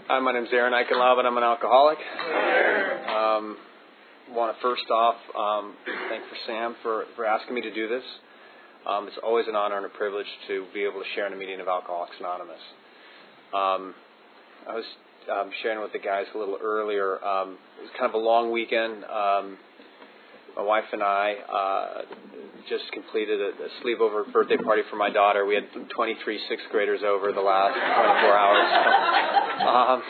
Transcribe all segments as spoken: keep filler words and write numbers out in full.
Hi, my name's Aaron Eichenlaub, and I'm an alcoholic. Um, want to first off um, thank for Sam for, for asking me to do this. Um, it's always an honor and a privilege to be able to share in a meeting of Alcoholics Anonymous. Um, I was um, sharing with the guys a little earlier. Um, it was kind of a long weekend. Um, my wife and I uh, just completed a, a sleepover birthday party for my daughter. We had twenty-three sixth graders over the last twenty-four hours. um,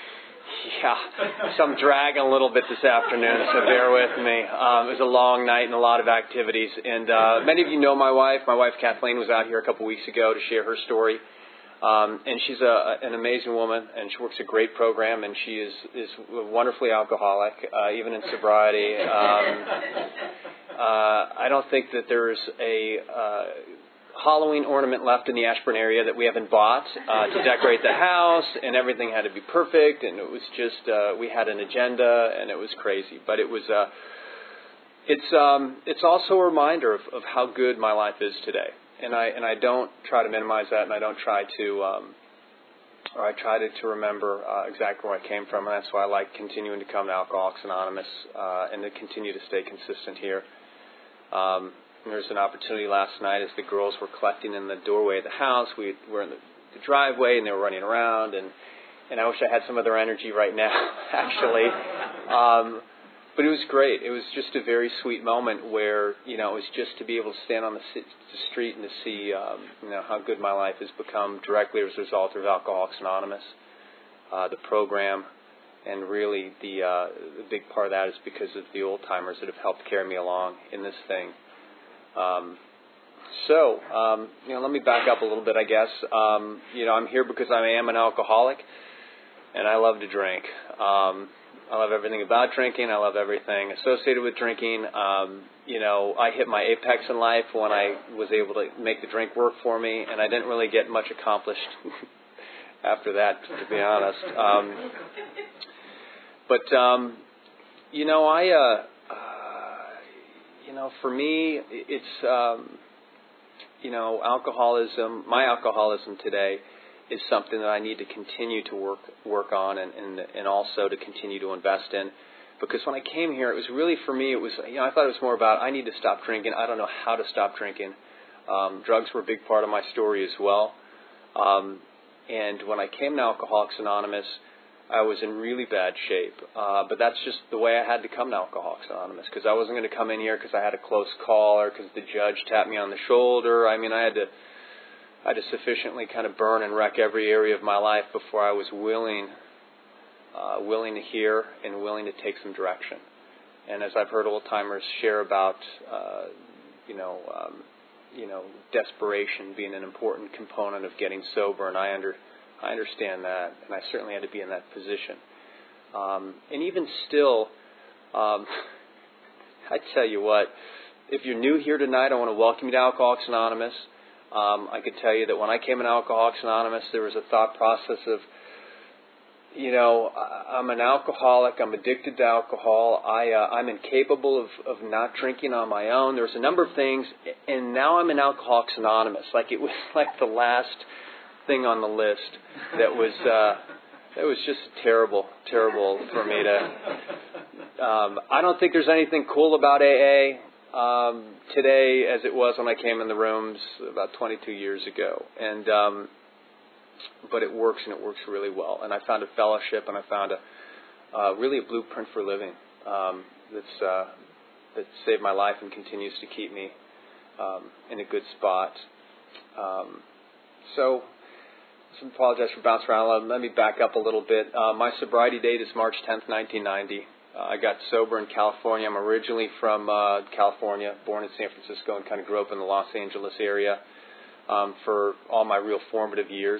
yeah, so I'm dragging a little bit this afternoon, so bear with me. Um, it was a long night and a lot of activities. And uh, many of you know my wife. My wife Kathleen was out here a couple weeks ago to share her story. Um, and she's a, an amazing woman, and she works a great program, and she is, is wonderfully alcoholic, uh, even in sobriety. Um, uh, I don't think that there's a uh, Halloween ornament left in the Ashburn area that we haven't bought uh, to decorate the house, and everything had to be perfect, and it was just, uh, we had an agenda, and it was crazy. But it was, uh, it's, um, it's also a reminder of, of how good my life is today. And I and I don't try to minimize that, and I don't try to, um, or I try to, to remember uh, exactly where I came from, and that's why I like continuing to come to Alcoholics Anonymous uh, and to continue to stay consistent here. Um, and there was an opportunity last night as the girls were collecting in the doorway of the house. We were in the, the driveway, and they were running around, and, and I wish I had some of their energy right now, actually. Um, But it was great. It was just a very sweet moment where, you know, it was just to be able to stand on the, the street and to see, um, you know, how good my life has become directly as a result of Alcoholics Anonymous, uh, the program, and really the, uh, the big part of that is because of the old-timers that have helped carry me along in this thing. Um, so, um, you know, let me back up a little bit, I guess. Um, you know, I'm here because I am an alcoholic, and I love to drink. Um I love everything about drinking. I love everything associated with drinking. Um, you know, I hit my apex in life when I was able to make the drink work for me, and I didn't really get much accomplished after that, to be honest. Um, but, um, you know, I, uh, uh, you know, for me, it's, um, you know, alcoholism, my alcoholism today is something that I need to continue to work work on and, and and also to continue to invest in. Because when I came here, it was really, for me, it was, you know, I thought it was more about I need to stop drinking. I don't know how to stop drinking. Um, drugs were a big part of my story as well. Um, and when I came to Alcoholics Anonymous, I was in really bad shape. Uh, but that's just the way I had to come to Alcoholics Anonymous, because I wasn't going to come in here because I had a close call or because the judge tapped me on the shoulder. I mean, I had to I had to sufficiently kind of burn and wreck every area of my life before I was willing, uh, willing to hear and willing to take some direction. And as I've heard old timers share about, uh, you know, um, you know, desperation being an important component of getting sober, and I under, I understand that, and I certainly had to be in that position. Um, and even still, um, I tell you what, if you're new here tonight, I want to welcome you to Alcoholics Anonymous. Um, I could tell you that when I came in Alcoholics Anonymous, there was a thought process of, you know, I'm an alcoholic. I'm addicted to alcohol. I, uh, I'm incapable of, of not drinking on my own. There was a number of things, and now I'm in Alcoholics Anonymous. Like it was like the last thing on the list that was, uh, it was just terrible, terrible for me to. Um, I don't think there's anything cool about A A. Um, today, as it was when I came in the rooms about twenty-two years ago, and um, but it works, and it works really well. And I found a fellowship, and I found a uh, really a blueprint for living um, that's uh, that saved my life and continues to keep me um, in a good spot. Um, so, I apologize for bouncing around. Let me back up a little bit. Uh, my sobriety date is March tenth, nineteen ninety. Uh, I got sober in California. I'm originally from uh, California, born in San Francisco, and kind of grew up in the Los Angeles area um, for all my real formative years.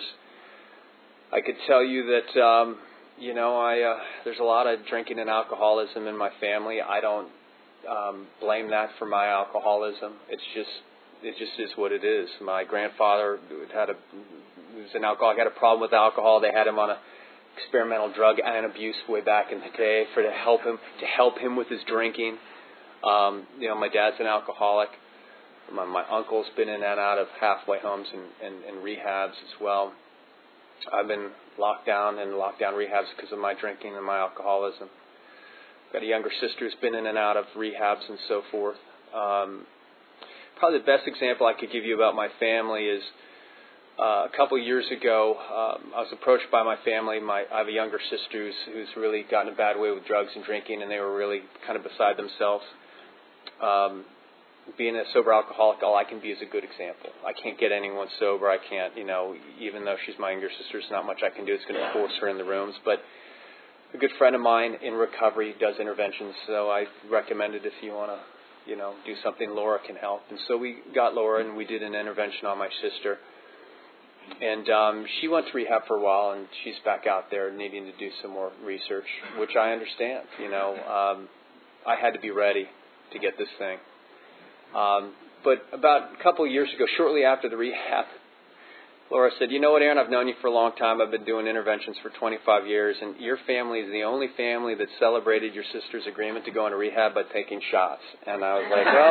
I could tell you that, um, you know, I uh, there's a lot of drinking and alcoholism in my family. I don't um, blame that for my alcoholism. It's just it just is what it is. My grandfather had a was an alcoholic, had a problem with alcohol. They had him on a experimental drug and abuse way back in the day for to help him to help him with his drinking. Um, you know, my dad's an alcoholic. My, my uncle's been in and out of halfway homes and, and, and rehabs as well. I've been locked down in lockdown rehabs because of my drinking and my alcoholism. Got a younger sister who's been in and out of rehabs and so forth. Um, probably the best example I could give you about my family is uh, a couple years ago, um, I was approached by my family. My, I have a younger sister who's, who's really gotten a bad way with drugs and drinking, and they were really kind of beside themselves. Um, being a sober alcoholic, all I can be is a good example. I can't get anyone sober. I can't, you know, even though she's my younger sister, there's not much I can do. It's going to force her in the rooms. But a good friend of mine in recovery does interventions, so I recommended if you want to, you know, do something, Laura can help. And so we got Laura, and we did an intervention on my sister. And um, she went to rehab for a while, and she's back out there needing to do some more research, which I understand. You know, um, I had to be ready to get this thing. Um, but about a couple of years ago, shortly after the rehab, Laura said, you know what, Aaron, I've known you for a long time. I've been doing interventions for twenty-five years, and your family is the only family that celebrated your sister's agreement to go into rehab by taking shots. And I was like, well,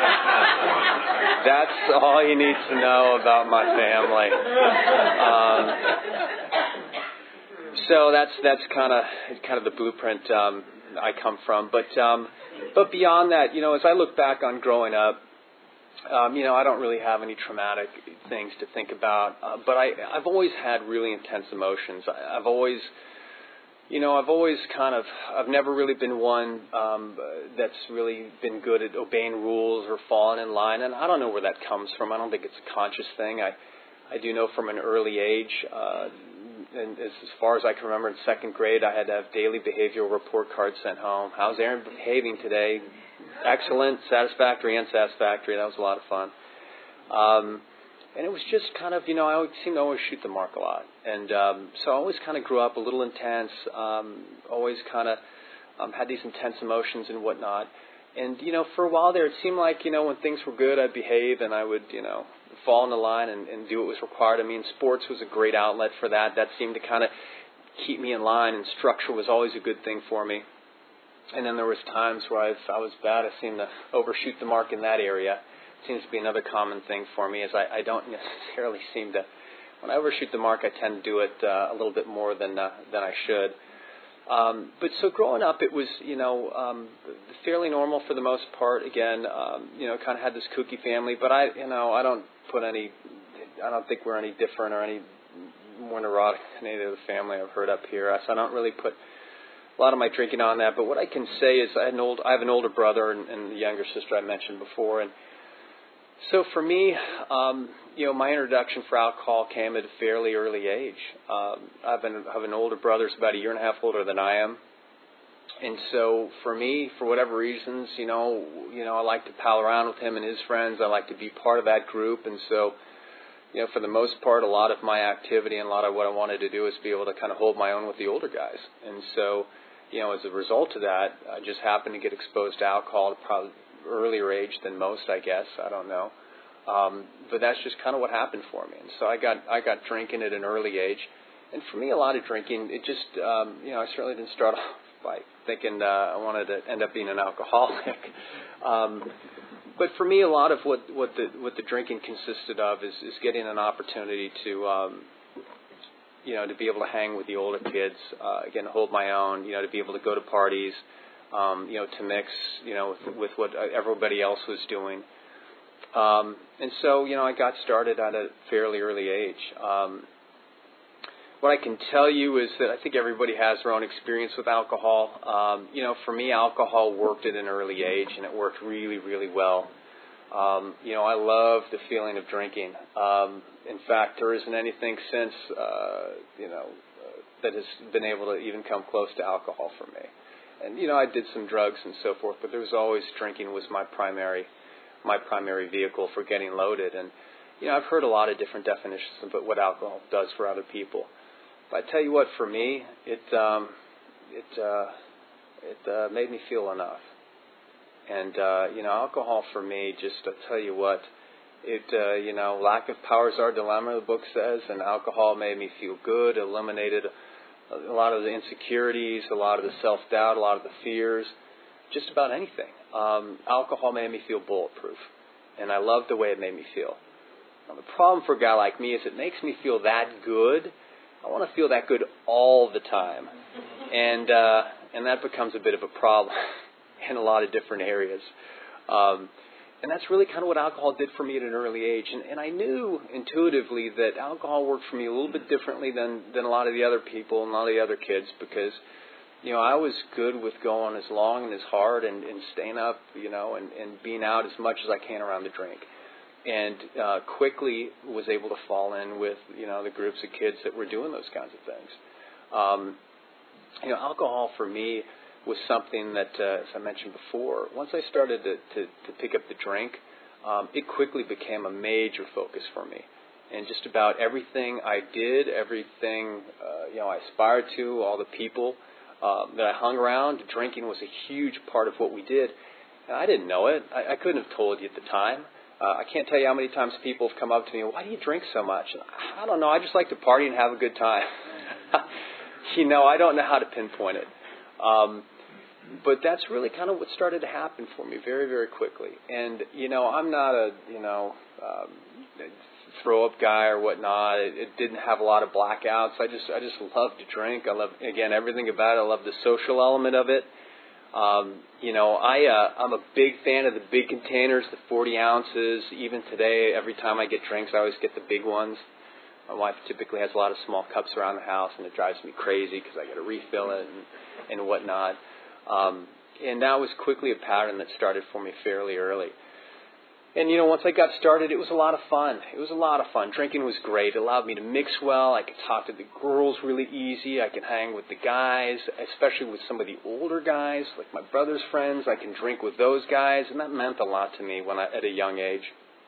that's all you need to know about my family. Um, so that's that's kind of kind of the blueprint um, I come from. But um, but beyond that, you know, as I look back on growing up, Um, you know, I don't really have any traumatic things to think about, uh, but I, I've always had really intense emotions. I, I've always, you know, I've always kind of, I've never really been one um, that's really been good at obeying rules or falling in line, and I don't know where that comes from. I don't think it's a conscious thing. I, I do know from an early age, uh, and as, as far as I can remember, in second grade, I had to have daily behavioral report cards sent home. How's Aaron behaving today? Excellent, satisfactory, unsatisfactory. That was a lot of fun. Um, and it was just kind of, you know, I always seemed to always shoot the mark a lot. And um, so I always kind of grew up a little intense, um, always kind of um, had these intense emotions and whatnot. And, you know, for a while there, it seemed like, you know, when things were good, I'd behave and I would, you know, fall in the line and, and do what was required. I mean, sports was a great outlet for that. That seemed to kind of keep me in line, and structure was always a good thing for me. And then there was times where I, if I was bad, I seemed to overshoot the mark in that area. It seems to be another common thing for me, is I, I don't necessarily seem to, when I overshoot the mark, I tend to do it uh, a little bit more than uh, than I should. Um, but so growing up, it was, you know, um, fairly normal for the most part. Again, um, you know, kind of had this kooky family, but I, you know, I don't put any, I don't think we're any different or any more neurotic than any of the family I've heard up here. So I don't really put a lot of my drinking on that, but what I can say is I, had an old, I have an older brother and, and the younger sister I mentioned before, and so for me, um, you know, my introduction for alcohol came at a fairly early age. Um, I've been, I have an older brother who's about a year and a half older than I am, and so for me, for whatever reasons, you know, you know, I like to pal around with him and his friends. I like to be part of that group, and so, you know, for the most part, a lot of my activity and a lot of what I wanted to do is be able to kind of hold my own with the older guys, and so. You know, as a result of that, I just happened to get exposed to alcohol at probably earlier age than most, I guess. I don't know. Um, but that's just kind of what happened for me. And so I got I got drinking at an early age. And for me, a lot of drinking, it just, um, you know, I certainly didn't start off by thinking uh, I wanted to end up being an alcoholic. um, but for me, a lot of what, what, the, what the drinking consisted of is, is getting an opportunity to... Um, you know, to be able to hang with the older kids, uh, again, hold my own, you know, to be able to go to parties, um, you know, to mix, you know, with, with what everybody else was doing. Um, and so, you know, I got started at a fairly early age. Um, what I can tell you is that I think everybody has their own experience with alcohol. Um, you know, for me, alcohol worked at an early age, and it worked really, really well. Um, you know, I love the feeling of drinking. Um, in fact, there isn't anything since, uh, you know, uh, that has been able to even come close to alcohol for me. And, you know, I did some drugs and so forth, but there was always drinking was my primary, my primary vehicle for getting loaded. And, you know, I've heard a lot of different definitions of what alcohol does for other people. But I tell you what, for me, it, um, it, uh, it uh, made me feel enough. And, uh, you know, alcohol for me, just to tell you what, it, uh, you know, lack of power is our dilemma, the book says, and alcohol made me feel good, eliminated a lot of the insecurities, a lot of the self-doubt, a lot of the fears, just about anything. Um, alcohol made me feel bulletproof, and I loved the way it made me feel. Now, the problem for a guy like me is it makes me feel that good I want to feel that good all the time. And uh, and that becomes a bit of a problem in a lot of different areas. Um, and that's really kind of what alcohol did for me at an early age. And, and I knew intuitively that alcohol worked for me a little bit differently than, than a lot of the other people and a lot of the other kids, because, you know, I was good with going as long and as hard and, and staying up, you know, and, and being out as much as I can around the drink. And uh, quickly was able to fall in with, you know, the groups of kids that were doing those kinds of things. Um, you know, alcohol for me was something that, uh, as I mentioned before, once I started to, to, to pick up the drink, um, it quickly became a major focus for me. And just about everything I did, everything, uh, you know, I aspired to, all the people uh, that I hung around, drinking was a huge part of what we did. And I didn't know it. I, I couldn't have told you at the time. Uh, I can't tell you how many times people have come up to me, why do you drink so much? And I don't know, I just like to party and have a good time. You know, I don't know how to pinpoint it. Um, but that's really kind of what started to happen for me very, very quickly. And, you know, I'm not a, you know, um, throw-up guy or whatnot. It, it didn't have a lot of blackouts. I just I just love to drink. I love, again, everything about it. I love the social element of it. Um, you know, I, uh, I'm a big fan of the big containers, the forty ounces. Even today, every time I get drinks, I always get the big ones. My wife typically has a lot of small cups around the house, and it drives me crazy because I got to refill it and, and whatnot. Um, and that was quickly a pattern that started for me fairly early. And, you know, once I got started, it was a lot of fun. It was a lot of fun. Drinking was great. It allowed me to mix well. I could talk to the girls really easy. I could hang with the guys, especially with some of the older guys, like my brother's friends. I can drink with those guys, and that meant a lot to me when I, at a young age.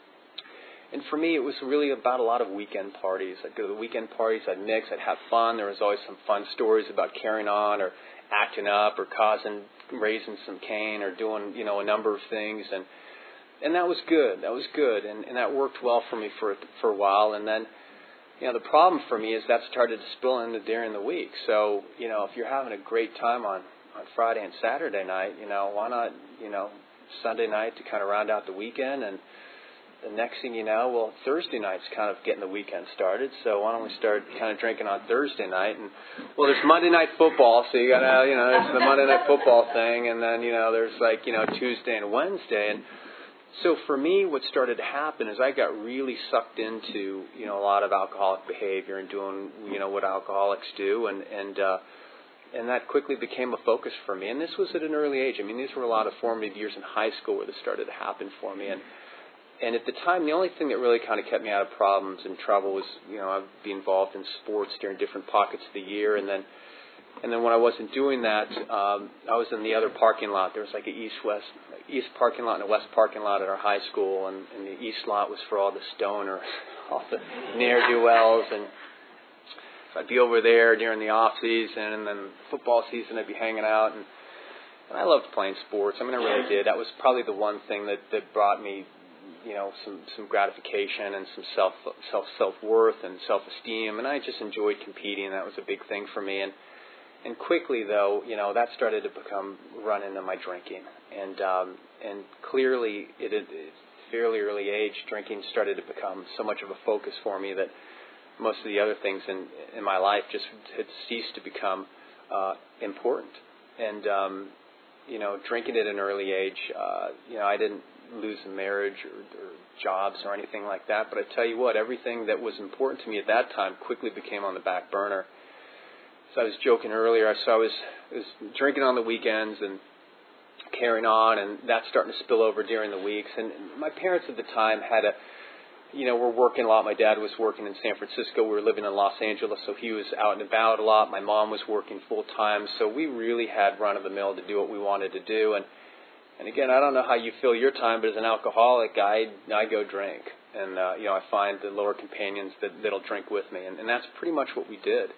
And for me, it was really about a lot of weekend parties. I'd go to the weekend parties. I'd mix. I'd have fun. There was always some fun stories about carrying on or acting up or causing, raising some cane or doing, you know, a number of things. And And that was good. That was good, and, and that worked well for me for for a while. And then, you know, the problem for me is that started to spill into during the week. So, you know, if you're having a great time on, on Friday and Saturday night, you know, why not, you know, Sunday night to kind of round out the weekend? And the next thing you know, well, Thursday night's kind of getting the weekend started. So why don't we start kind of drinking on Thursday night? And, well, there's Monday night football, so you got to, you know, there's the Monday night football thing. And then, you know, there's like, you know, Tuesday and Wednesday. And so for me, what started to happen is I got really sucked into, you know, a lot of alcoholic behavior and doing, you know, what alcoholics do, and and uh, and that quickly became a focus for me. And this was at an early age. I mean, these were a lot of formative years in high school where this started to happen for me. And and at the time, the only thing that really kind of kept me out of problems and trouble was, you know, I'd be involved in sports during different pockets of the year, and then. And then when I wasn't doing that, um, I was in the other parking lot. There was like an east-west, east parking lot and a west parking lot at our high school, and, and the east lot was for all the stoners, all the ne'er-do-wells, and so I'd be over there during the off-season, and then football season I'd be hanging out, and, and I loved playing sports. I mean, I really did. That was probably the one thing that, that brought me, you know, some, some gratification and some self, self, self-worth and self-esteem, and I just enjoyed competing. That was a big thing for me, and And quickly, though, you know, that started to become run into my drinking. And um, and clearly, at a fairly early age, drinking started to become so much of a focus for me that most of the other things in, in my life just had ceased to become uh, important. And, um, you know, drinking at an early age, uh, you know, I didn't lose a marriage or, or jobs or anything like that. But I tell you what, everything that was important to me at that time quickly became on the back burner. So I was joking earlier, so I was, I was drinking on the weekends and carrying on, and that's starting to spill over during the weeks. And my parents at the time had a, you know, were working a lot. My dad was working in San Francisco. We were living in Los Angeles, so he was out and about a lot. My mom was working full-time, so we really had run-of-the-mill to do what we wanted to do. And, and again, I don't know how you fill your time, but as an alcoholic, I, I go drink. And, uh, you know, I find the lower companions that, that'll drink with me, and, and that's pretty much what we did.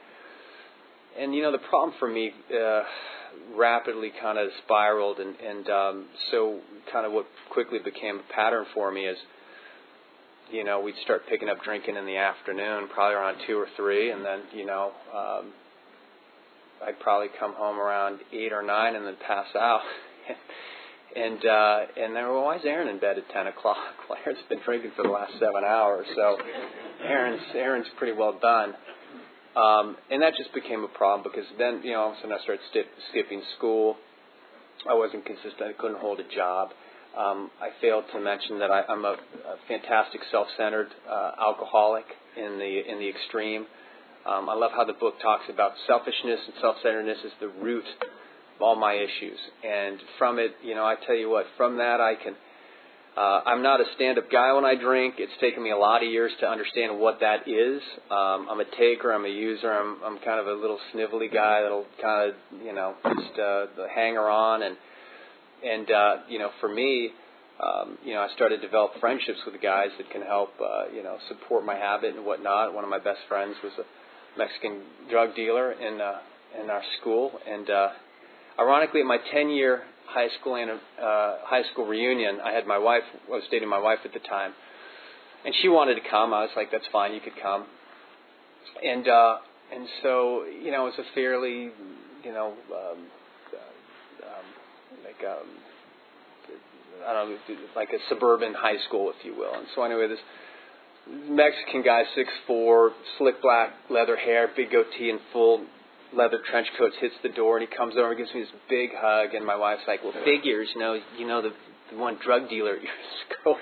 And, you know, the problem for me uh, rapidly kind of spiraled, and, and um, so kind of what quickly became a pattern for me is, you know, we'd start picking up drinking in the afternoon, probably around two or three, and then, you know, um, I'd probably come home around eight or nine and then pass out. and uh, and then, well, why is Aaron in bed at ten o'clock? Well, Aaron's been drinking for the last seven hours, so Aaron's Aaron's pretty well done. Um, and that just became a problem because then, you know, all of a sudden I started skip, skipping school. I wasn't consistent. I couldn't hold a job. Um, I failed to mention that I, I'm a, a fantastic self-centered uh, alcoholic in the in the extreme. Um, I love how the book talks about selfishness and self-centeredness is the root of all my issues. And from it, you know, I tell you what, from that I can, uh, I'm not a stand-up guy when I drink. It's taken me a lot of years to understand what that is. Um, I'm a taker, I'm a user, I'm, I'm kind of a little snivelly guy that'll kind of, you know, just uh, the hanger-on. And, and uh, you know, for me, Um, you know, I started to develop friendships with guys that can help, uh, you know, support my habit and whatnot. One of my best friends was a Mexican drug dealer in uh, in our school, and uh, ironically, at my ten-year high school and uh, high school reunion, I had my wife. I was dating my wife at the time, and she wanted to come. I was like, "That's fine, you could come." And uh, and so, you know, it was a fairly, you know, um, uh, um, like. Um, I don't know, like a suburban high school, if you will. And so anyway, this Mexican guy, six foot four, slick black leather hair, big goatee, and full leather trench coats, hits the door, and he comes over and gives me this big hug. And my wife's like, "Well, figures, you know, you know the, the one drug dealer at your school."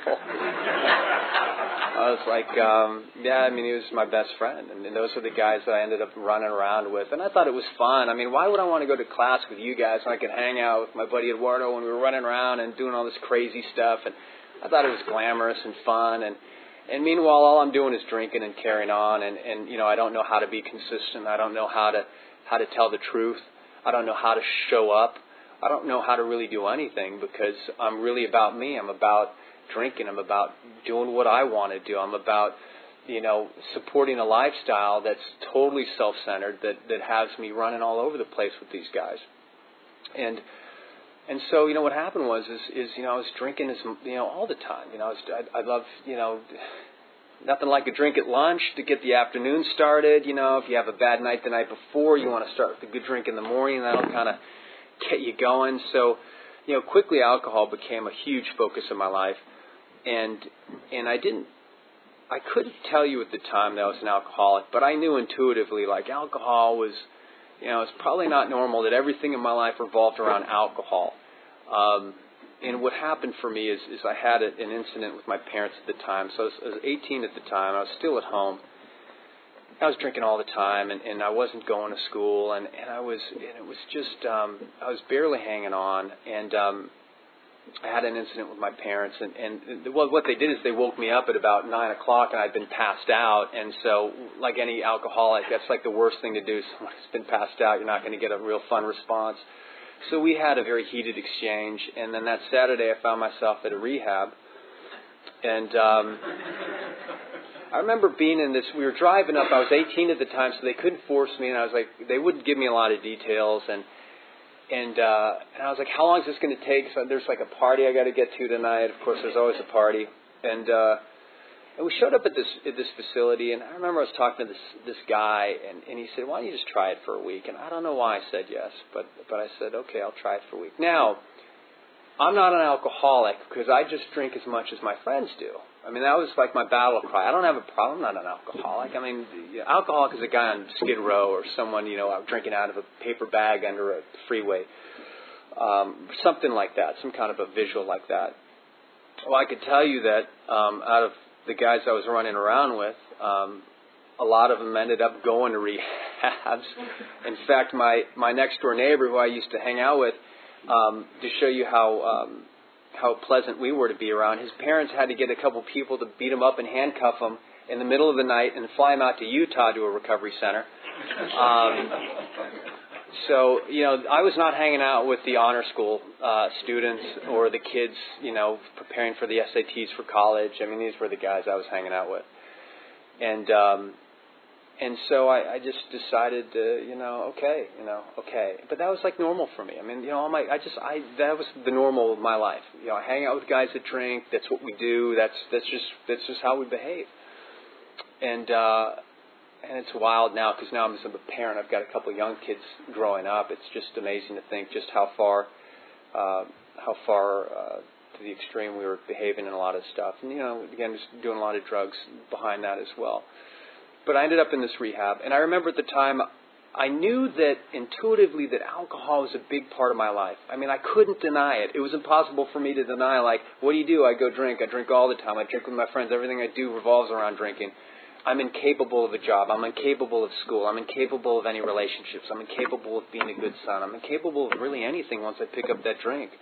I was like, um, yeah, I mean, he was my best friend. And, and those were the guys that I ended up running around with. And I thought it was fun. I mean, why would I want to go to class with you guys when I could hang out with my buddy Eduardo when we were running around and doing all this crazy stuff? And I thought it was glamorous and fun. And, and meanwhile, all I'm doing is drinking and carrying on. And, and, you know, I don't know how to be consistent. I don't know how to how to tell the truth. I don't know how to show up. I don't know how to really do anything because I'm really about me. I'm about drinking. I'm about doing what I want to do. I'm about, you know, supporting a lifestyle that's totally self-centered, that, that has me running all over the place with these guys. And and so, you know, what happened was is, is you know, I was drinking, as, you know, all the time. You know, I, was, I, I love, you know, nothing like a drink at lunch to get the afternoon started. You know, if you have a bad night the night before, you want to start with a good drink in the morning. That'll kind of get you going. So, you know, quickly alcohol became a huge focus of my life. And and I didn't, I couldn't tell you at the time that I was an alcoholic, but I knew intuitively, like, alcohol was, you know, it's probably not normal that everything in my life revolved around alcohol. Um, and what happened for me is, is I had a, an incident with my parents at the time. So I was, I was eighteen at the time. I was still at home. I was drinking all the time, and, and I wasn't going to school, and, and I was, and it was just, um, I was barely hanging on, and um, I had an incident with my parents, and, and well, what they did is they woke me up at about nine o'clock, and I'd been passed out. And so, like any alcoholic, that's like the worst thing to do. Someone who's been passed out, you're not going to get a real fun response. So we had a very heated exchange, and then that Saturday I found myself at a rehab, and um, I remember being in this, we were driving up, I was eighteen at the time, so they couldn't force me, and I was like, they wouldn't give me a lot of details, and And uh, and I was like, how long is this going to take? So there's like a party I got to get to tonight. Of course, there's always a party. And uh, and we showed up at this at this facility. And I remember I was talking to this this guy, and, and he said, why don't you just try it for a week? And I don't know why I said yes, but but I said, okay, I'll try it for a week. Now, I'm not an alcoholic because I just drink as much as my friends do. I mean, that was like my battle cry. I don't have a problem. I'm not an alcoholic. I mean, you know, alcoholic is a guy on Skid Row or someone, you know, out drinking out of a paper bag under a freeway. Um, something like that, some kind of a visual like that. Well, I could tell you that um, out of the guys I was running around with, um, a lot of them ended up going to rehabs. In fact, my, my next-door neighbor who I used to hang out with, um, to show you how... Um, how pleasant we were to be around. His parents had to get a couple people to beat him up and handcuff him in the middle of the night and fly him out to Utah to a recovery center. Um, so, you know, I was not hanging out with the honor school uh, students or the kids, you know, preparing for the S A Ts for college. I mean, these were the guys I was hanging out with. And um, and so I, I just decided to, you know, okay, you know, okay. But that was like normal for me. I mean, you know, all my, I just, I, that was the normal of my life. You know, I hang out with guys that drink. That's what we do. That's, that's just, that's just how we behave. And, uh, and it's wild now because now I'm just a parent. I've got a couple of young kids growing up. It's just amazing to think just how far, uh, how far, uh, to the extreme we were behaving in a lot of stuff. And, you know, again, just doing a lot of drugs behind that as well. but I ended up in this rehab. And I remember at the time, I knew that intuitively that alcohol was a big part of my life. I mean, I couldn't deny it. It was impossible for me to deny, like, what do you do? I go drink. I drink all the time. I drink with my friends. Everything I do revolves around drinking. I'm incapable of a job. I'm incapable of school. I'm incapable of any relationships. I'm incapable of being a good son. I'm incapable of really anything once I pick up that drink.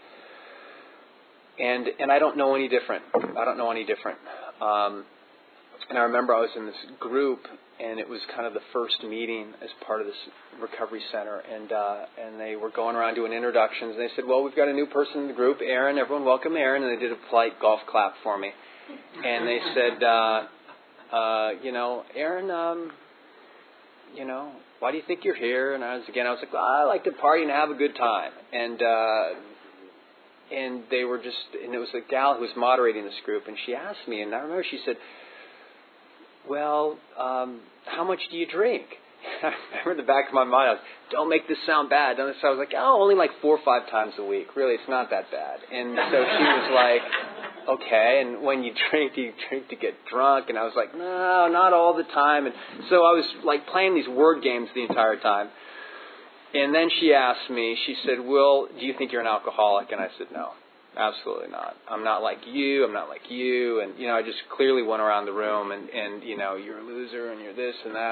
And and I don't know any different. I don't know any different. Um, and I remember I was in this group, and it was kind of the first meeting as part of this recovery center, and uh, and they were going around doing introductions, and they said, well, we've got a new person in the group, Aaron. Everyone welcome Aaron, and they did a polite golf clap for me. And they said, uh, uh, you know, Aaron, um, you know, why do you think you're here? And I was, again, I was like, well, I like to party and have a good time. And uh, and they were just, and it was a gal who was moderating this group, and she asked me, and I remember she said, well, um, how much do you drink? I remember in the back of my mind, I was, don't make this sound bad. Don't so I was like, oh, only like four or five times a week. Really, it's not that bad. And so she was like, okay, and when you drink, do you drink to get drunk? And I was like, no, not all the time. And so I was like playing these word games the entire time. And then she asked me, she said, Will, do you think you're an alcoholic? And I said, no. Absolutely not. I'm not like you. I'm not like you. And, you know, I just clearly went around the room and, and you know, you're a loser and you're this and that.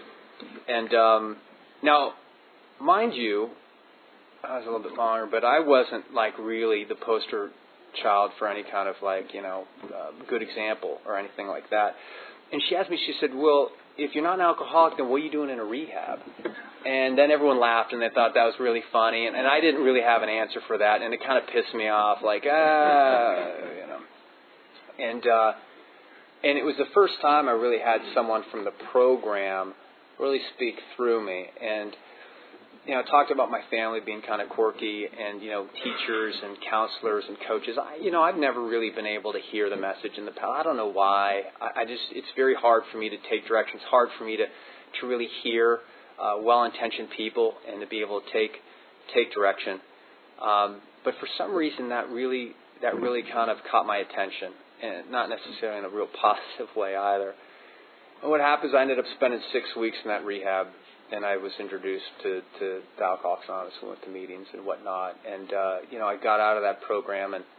And um, now, mind you, I was a little bit longer, but I wasn't like really the poster child for any kind of like, you know, uh, good example or anything like that. And she asked me, she said, well, if you're not an alcoholic, then what are you doing in a rehab? And then everyone laughed, and they thought that was really funny. And, and I didn't really have an answer for that, and it kind of pissed me off, like, ah, you know. And uh, and it was the first time I really had someone from the program really speak through me. And, you know, I talked about my family being kind of quirky, and, you know, teachers and counselors and coaches. I, you know, I've never really been able to hear the message in the past. I don't know why. I, I just, it's very hard for me to take direction. It's hard for me to, to really hear Uh, well-intentioned people and to be able to take take direction, um, but for some reason that really that really kind of caught my attention, and not necessarily in a real positive way either. And what happens? I ended up spending six weeks in that rehab, and I was introduced to, to, to Alcoholics Anonymous and went to meetings and whatnot. And uh, you know, I got out of that program, and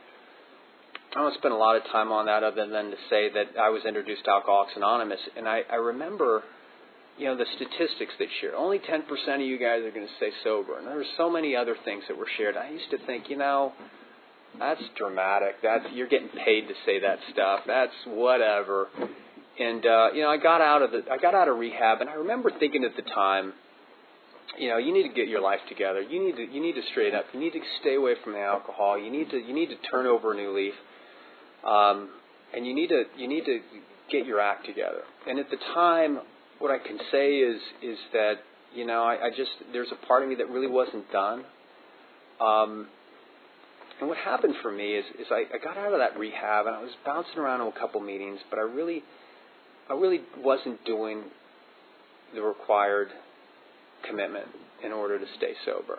I don't spend a lot of time on that other than to say that I was introduced to Alcoholics Anonymous, and I, I remember. You know, the statistics they shared. Only ten percent of you guys are going to stay sober. And there were so many other things that were shared. I used to think, you know, that's dramatic. That's, you're getting paid to say that stuff. That's whatever. And, uh, you know, I got out of the, I got out of rehab, and I remember thinking at the time, you know, you need to get your life together. You need to, you need to straighten up. You need to stay away from the alcohol. You need to, you need to turn over a new leaf. Um, and you need to, you need to get your act together. And at the time, what I can say is is that, you know, I, I just, there's a part of me that really wasn't done. Um, and what happened for me is, is I, I got out of that rehab, and I was bouncing around to a couple meetings, but I really, I really wasn't doing the required commitment in order to stay sober.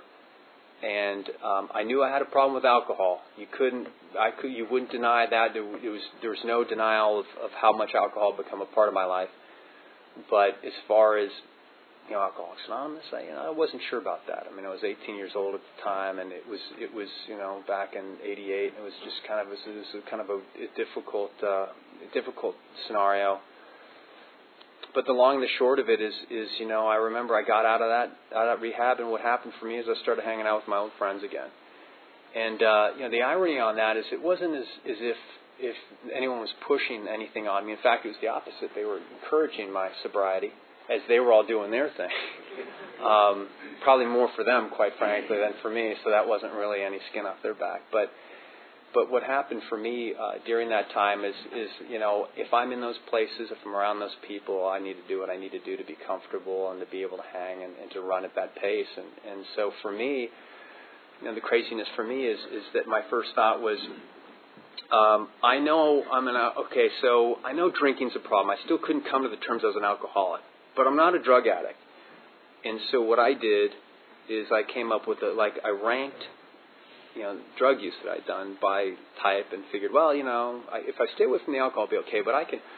And um, I knew I had a problem with alcohol. You couldn't, I could, you wouldn't deny that. There, it was, there was no denial of, of how much alcohol had become a part of my life. But as far as, you know, Alcoholics Anonymous, I, you know, I wasn't sure about that. I mean, I was eighteen years old at the time, and it was, it was, you know, back in eighty-eight. It was just kind of, it was, it was kind of a, a difficult, uh, a difficult scenario. But the long and the short of it is, is, you know, I remember I got out of that, out of that rehab, and what happened for me is I started hanging out with my old friends again. And uh, you know, the irony on that is it wasn't as, as if. if anyone was pushing anything on me. In fact, it was the opposite. They were encouraging my sobriety as they were all doing their thing. Um, probably more for them, quite frankly, than for me, so that wasn't really any skin off their back. But but what happened for me uh, during that time is, is, you know, if I'm in those places, if I'm around those people, I need to do what I need to do to be comfortable and to be able to hang and, and to run at that pace. And, and so for me, you know, the craziness for me is, is that my first thought was, Um, I know I'm an, okay, so I know drinking's a problem. I still couldn't come to the terms as an alcoholic, but I'm not a drug addict. And so what I did is I came up with a, like, I ranked, you know, drug use that I'd done by type and figured, well, you know, I, if I stay away from the alcohol, I'll be okay, but I can,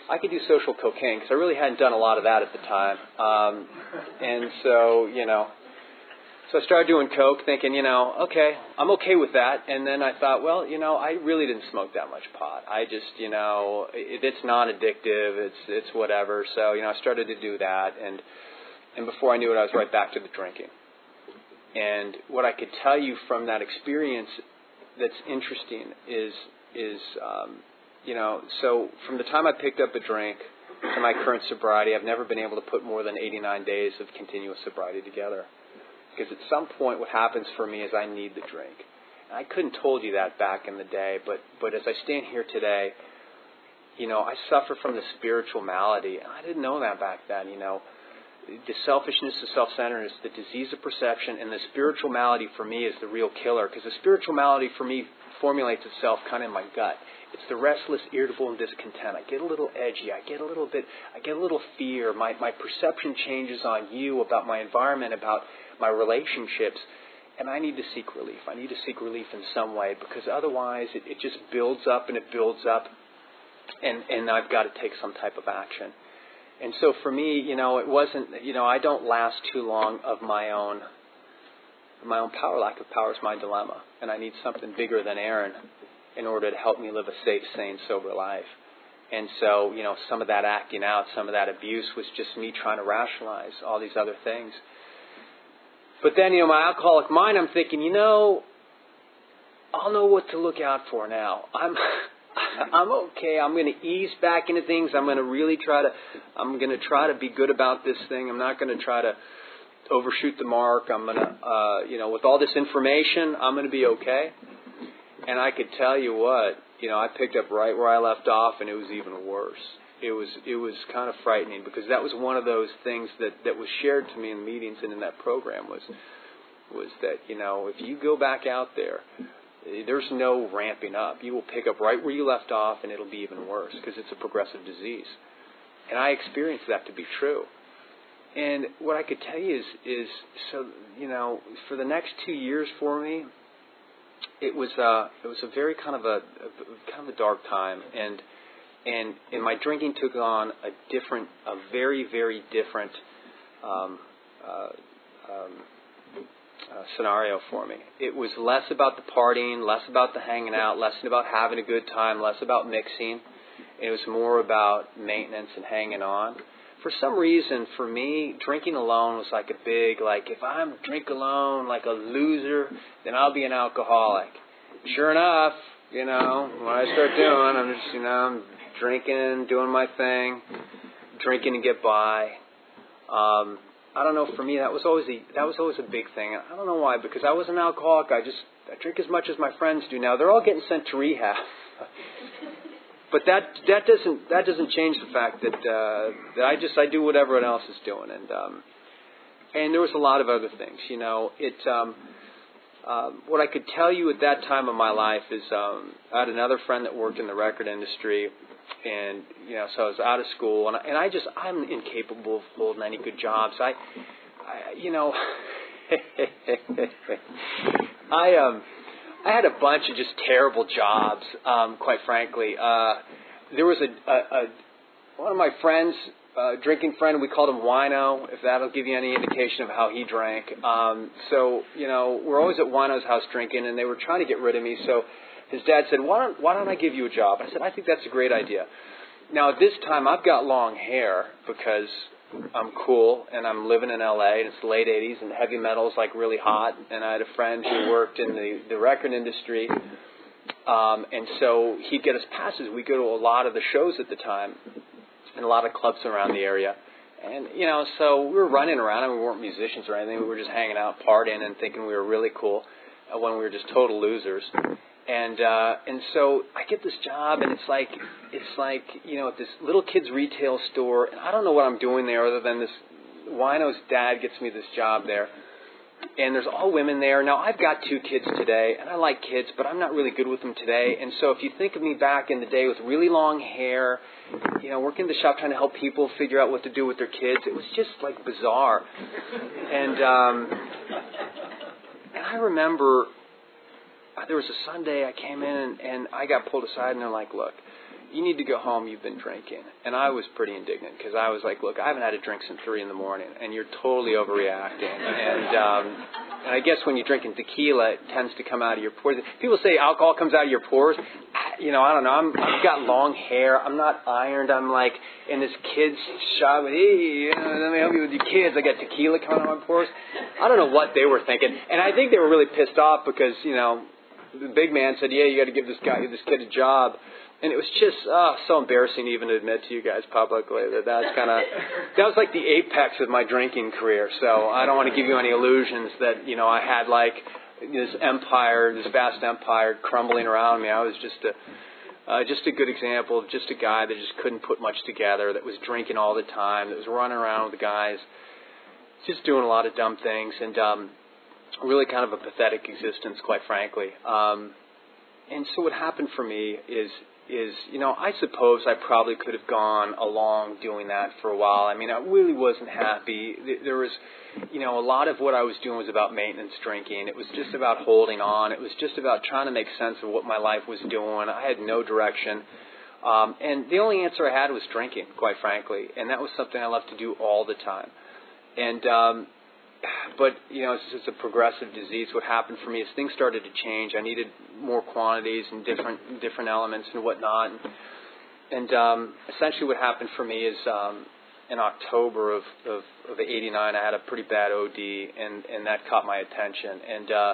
I could do social cocaine because I really hadn't done a lot of that at the time. Um, and so, you know, so I started doing coke thinking, you know, okay, I'm okay with that. And then I thought, well, you know, I really didn't smoke that much pot. I just, you know, it, it's non-addictive. It's it's whatever. So, you know, I started to do that. And, and before I knew it, I was right back to the drinking. And what I could tell you from that experience that's interesting is, is um, you know, so from the time I picked up a drink to my current sobriety, I've never been able to put more than eighty-nine days of continuous sobriety together. Because at some point what happens for me is I need the drink. And I couldn't told you that back in the day, but, but as I stand here today, you know, I suffer from the spiritual malady. And I didn't know that back then, you know. The selfishness, the self-centeredness, the disease of perception, and the spiritual malady for me is the real killer. Because the spiritual malady for me formulates itself kind of in my gut. It's the restless, irritable, and discontent. I get a little edgy. I get a little bit, I get a little fear. My, my perception changes on you, about my environment, about my relationships, and I need to seek relief. I need to seek relief in some way, because otherwise it, it just builds up and it builds up, and, and I've got to take some type of action. And so for me, you know, it wasn't, you know, I don't last too long of my own, my own power. Lack of power is my dilemma, and I need something bigger than Aaron in order to help me live a safe, sane, sober life. And so, you know, some of that acting out, some of that abuse was just me trying to rationalize all these other things. But then, you know, my alcoholic mind, I'm thinking, you know, I'll know what to look out for now. I'm I'm okay. I'm going to ease back into things. I'm going to really try to, I'm going to try to be good about this thing. I'm not going to try to overshoot the mark. I'm going to, uh, you know, with all this information, I'm going to be okay. And I could tell you what, you know, I picked up right where I left off, and it was even worse. It was it was kind of frightening, because that was one of those things that, that was shared to me in meetings and in that program was was that, you know, if you go back out there, there's no ramping up. You will pick up right where you left off, and it'll be even worse, because it's a progressive disease. And I experienced that to be true. And what I could tell you is, is so, you know, for the next two years for me, it was uh, it was a very kind of a, a kind of a dark time, and and and my drinking took on a different, a very very different um, uh, um, uh, scenario for me. It was less about the partying, less about the hanging out, less about having a good time, less about mixing. It was more about maintenance and hanging on. For some reason, for me, drinking alone was like a big, like, if I'm drink alone like a loser, then I'll be an alcoholic. Sure enough, you know, what I start doing, I'm just, you know, I'm drinking, doing my thing, drinking to get by. Um, I don't know, for me, that was always a, that was always a big thing. I don't know why, because I was an alcoholic. I just, I drink as much as my friends do now. They're all getting sent to rehab. But that that doesn't that doesn't change the fact that uh, that I just I do what everyone else is doing, and um, and there was a lot of other things. You know, it um, um, what I could tell you at that time of my life is um, I had another friend that worked in the record industry, and you know, so I was out of school, and I, and I just I'm incapable of holding any good jobs. I, I you know, I um. I had a bunch of just terrible jobs, um, quite frankly. Uh, there was a, a, a one of my friends, uh, drinking friend, we called him Wino, if that'll give you any indication of how he drank. Um, so, you know, we're always at Wino's house drinking, and they were trying to get rid of me. So his dad said, why don't, why don't I give you a job? I said, I think that's a great idea. Now, at this time, I've got long hair because I'm cool, and I'm living in L A, and it's the late eighties, and heavy metal is like really hot, and I had a friend who worked in the, the record industry, um, and so he'd get us passes. We'd go to a lot of the shows at the time, and a lot of clubs around the area, and, you know, so we were running around, and we weren't musicians or anything. We were just hanging out, partying, and thinking we were really cool uh, when we were just total losers. And uh, and so I get this job, and it's like it's like you know, at this little kids retail store, and I don't know what I'm doing there other than this. Wino's dad gets me this job there, and there's all women there. Now I've got two kids today, and I like kids, but I'm not really good with them today. And so if you think of me back in the day with really long hair, you know, working in the shop trying to help people figure out what to do with their kids, it was just like bizarre. And um, and I remember. There was a Sunday I came in and, and I got pulled aside, and they're like, look, you need to go home. You've been drinking. And I was pretty indignant because I was like, look, I haven't had a drink since three in the morning, and you're totally overreacting. And um, and I guess when you're drinking tequila, it tends to come out of your pores. People say alcohol comes out of your pores. You know, I don't know. I'm, I've got long hair. I'm not ironed. I'm like in this kid's shop. Hey, let me help you with your kids. I got tequila coming out of my pores. I don't know what they were thinking. And I think they were really pissed off because, you know, the big man said, yeah, you got to give this guy, this kid a job. And it was just oh, so embarrassing even to admit to you guys publicly that that's kind of, that was like the apex of my drinking career. So I don't want to give you any illusions that, you know, I had like this empire, this vast empire crumbling around me. I was just a, uh, just a good example of just a guy that just couldn't put much together, that was drinking all the time, that was running around with the guys, just doing a lot of dumb things, and um, really kind of a pathetic existence, quite frankly. Um, and so what happened for me is, is, you know, I suppose I probably could have gone along doing that for a while. I mean, I really wasn't happy. There was, you know, a lot of what I was doing was about maintenance drinking. It was just about holding on. It was just about trying to make sense of what my life was doing. I had no direction. Um, and the only answer I had was drinking, quite frankly. And that was something I loved to do all the time. And, um, but, you know, it's, it's a progressive disease. What happened for me is things started to change. I needed more quantities and different different elements and whatnot. And, and um, essentially what happened for me is um, in October of, of, of eighty-nine, I had a pretty bad O D, and, and that caught my attention. And uh,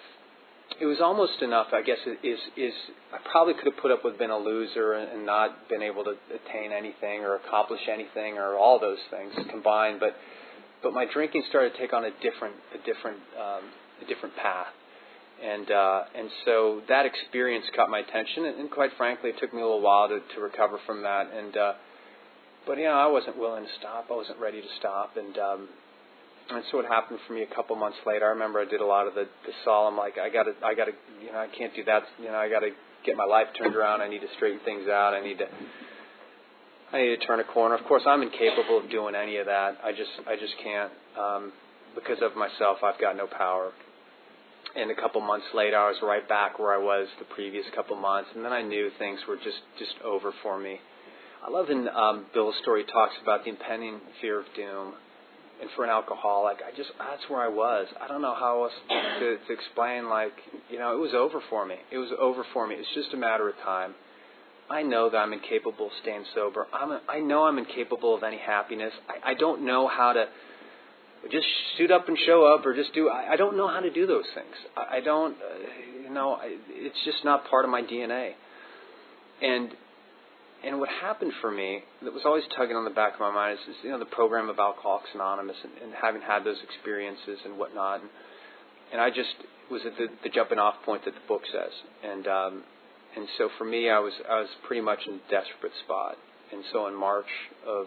it was almost enough, I guess, is, is I probably could have put up with being a loser and, and not been able to attain anything or accomplish anything or all those things combined. But But my drinking started to take on a different, a different, um, a different path, and uh, and so that experience caught my attention, and, and quite frankly, it took me a little while to, to recover from that. And uh, but you know, I wasn't willing to stop. I wasn't ready to stop, and um, and so what happened for me a couple months later. I remember I did a lot of the, the solemn, like I got to, I got to, you know, I can't do that. You know, I got to get my life turned around. I need to straighten things out. I need to. I need to turn a corner. Of course, I'm incapable of doing any of that. I just, I just can't. Um, because of myself, I've got no power. And a couple months later, I was right back where I was the previous couple months, and then I knew things were just, just over for me. I love in um, Bill's story, he talks about the impending fear of doom. And for an alcoholic, I just, that's where I was. I don't know how else to, to explain, like, you know, it was over for me. It was over for me. It's just a matter of time. I know that I'm incapable of staying sober. I'm a, I know I'm incapable of any happiness. I, I don't know how to just suit up and show up or just do, I, I don't know how to do those things. I, I don't, uh, you know, I, it's just not part of my D N A. And and what happened for me that was always tugging on the back of my mind is, is you know, the program of Alcoholics Anonymous and, and having had those experiences and whatnot. And, and I just was at the, the jumping off point that the book says. And, um, And so for me, I was I was pretty much in a desperate spot. And so in March of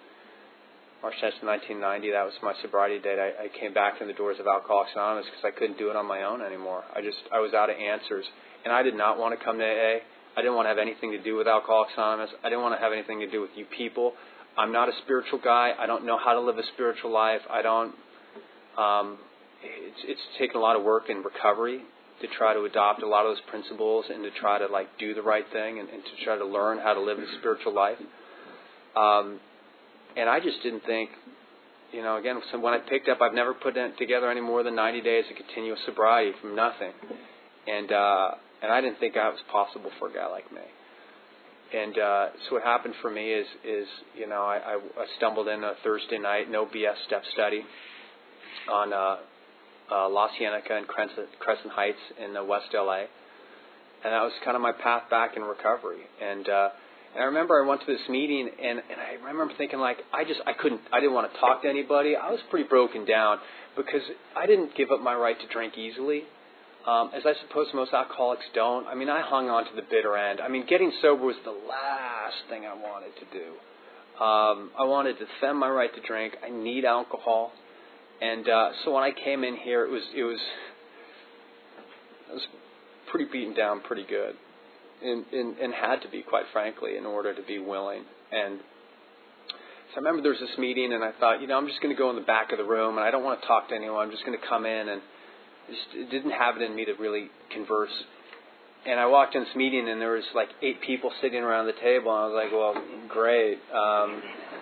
March tenth, nineteen ninety, that was my sobriety date. I, I came back in the doors of Alcoholics Anonymous because I couldn't do it on my own anymore. I just I was out of answers, and I did not want to come to A A. I didn't want to have anything to do with Alcoholics Anonymous. I didn't want to have anything to do with you people. I'm not a spiritual guy. I don't know how to live a spiritual life. I don't. Um, it's it's taken a lot of work in recovery to try to adopt a lot of those principles and to try to like do the right thing and, and to try to learn how to live a spiritual life. Um, and I just didn't think, you know, again, so when I picked up, I've never put together any more than ninety days of continuous sobriety from nothing. And uh, and I didn't think that was possible for a guy like me. And uh, so what happened for me is, is you know, I, I stumbled in a Thursday night, no B S step study on uh, uh, La Cienega and Crescent, Crescent Heights in uh, West L A. And that was kind of my path back in recovery. And uh, and I remember I went to this meeting, and, and I remember thinking, like, I just, I couldn't, I didn't want to talk to anybody. I was pretty broken down because I didn't give up my right to drink easily. Um, as I suppose most alcoholics don't. I mean, I hung on to the bitter end. I mean, getting sober was the last thing I wanted to do. Um, I wanted to defend my right to drink. I need alcohol, and uh, so when I came in here, it was it was I was pretty beaten down, pretty good, and, and and had to be, quite frankly, in order to be willing. And so I remember there was this meeting, and I thought, you know, I'm just going to go in the back of the room, and I don't want to talk to anyone. I'm just going to come in and. Just, it didn't have it in me to really converse. and I walked in this meeting, and there was like eight people sitting around the table, and I was like, well, great. Um,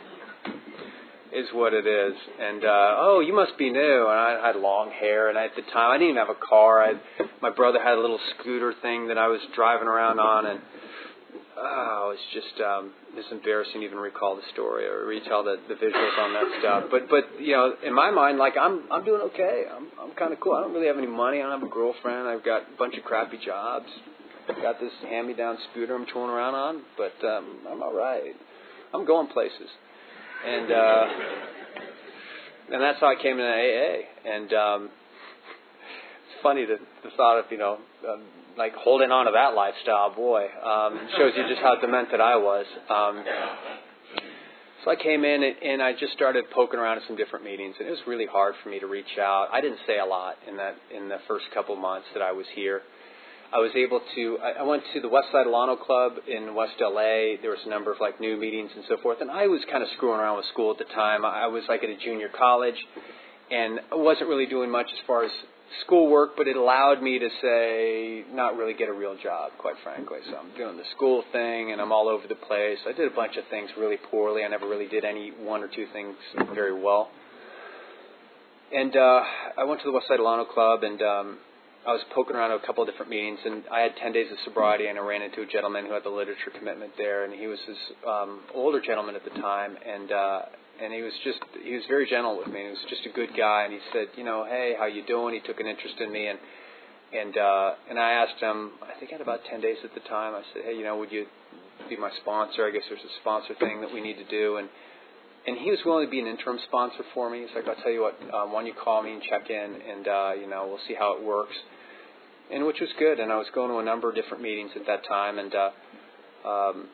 is what it is. And, uh, oh, you must be new. And I had long hair, and I, at the time, I didn't even have a car. I had, my brother had a little scooter thing that I was driving around on, and oh, it's just, um, it's embarrassing to even recall the story or retell the, the visuals on that stuff. But, but, you know, in my mind, like, I'm, I'm doing okay. I'm, I'm kind of cool. I don't really have any money. I don't have a girlfriend. I've got a bunch of crappy jobs. I've got this hand-me-down scooter I'm tooling around on, but, um, I'm all right. I'm going places. And, uh, and that's how I came into A A. And, um, it's funny the, the thought of, you know, um, like holding on to that lifestyle, boy, um, shows you just how demented I was. Um, so I came in and, and I just started poking around at some different meetings, and it was really hard for me to reach out. I didn't say a lot in that in the first couple months that I was here. I was able to, I, I went to the Westside Alano Club in West L A. There was a number of like new meetings and so forth, and I was kind of screwing around with school at the time. I was like at a junior college, and I wasn't really doing much as far as schoolwork, but it allowed me to say, not really get a real job, quite frankly. So I'm doing the school thing, and I'm all over the place. I did a bunch of things really poorly. I never really did any one or two things very well. And uh, I went to the Westside Alano Club, and um, I was poking around at a couple of different meetings, and I had ten days of sobriety, and I ran into a gentleman who had the literature commitment there, and he was this um, older gentleman at the time, and uh, and he was just, he was very gentle with me. He was just a good guy, and he said, you know, hey, how you doing? He took an interest in me, and and uh, and I asked him, I think I had about ten days at the time. I said, hey, you know, would you be my sponsor? I guess there's a sponsor thing that we need to do, and and he was willing to be an interim sponsor for me. He's like, I'll tell you what, um, why don't you call me and check in, and uh, you know, we'll see how it works. And which was good, and I was going to a number of different meetings at that time, and uh, um,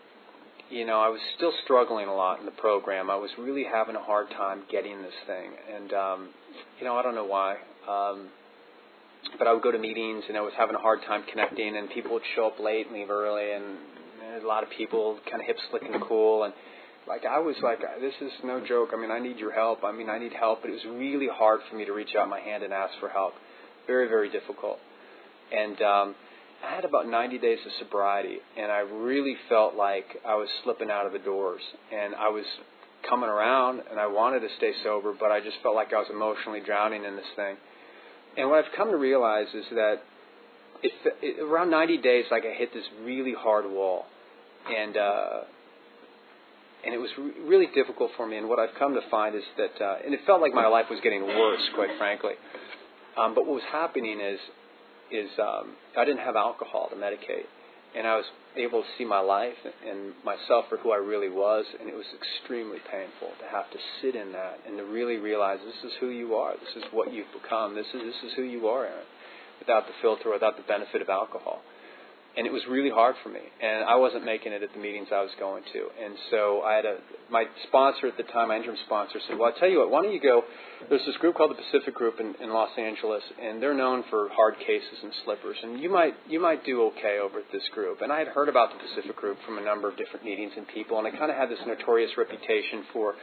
you know, I was still struggling a lot in the program. I was really having a hard time getting this thing, and um, you know, I don't know why, um, but I would go to meetings, and I was having a hard time connecting, and people would show up late and leave early, and, and a lot of people kind of hip slick and cool, and like I was like, this is no joke. I mean, I need your help. I mean, I need help, but it was really hard for me to reach out my hand and ask for help. Very, very difficult. And um, I had about ninety days of sobriety, and I really felt like I was slipping out of the doors. And I was coming around, and I wanted to stay sober, but I just felt like I was emotionally drowning in this thing. And what I've come to realize is that it, it, around ninety days, like I hit this really hard wall. And uh, and it was re- really difficult for me. And what I've come to find is that, uh, and it felt like my life was getting worse, quite frankly. Um, but what was happening is, is um, I didn't have alcohol to medicate, and I was able to see my life and myself for who I really was, and it was extremely painful to have to sit in that and to really realize this is who you are, this is what you've become, this is this is who you are, Aaron, without the filter, without the benefit of alcohol. And it was really hard for me, and I wasn't making it at the meetings I was going to. And so I had a, my sponsor at the time, my interim sponsor, said, well, I'll tell you what, why don't you go, there's this group called the Pacific Group in, in Los Angeles, and they're known for hard cases and slippers, and you might you might do okay over at this group. And I had heard about the Pacific Group from a number of different meetings and people, and it kind of had this notorious reputation for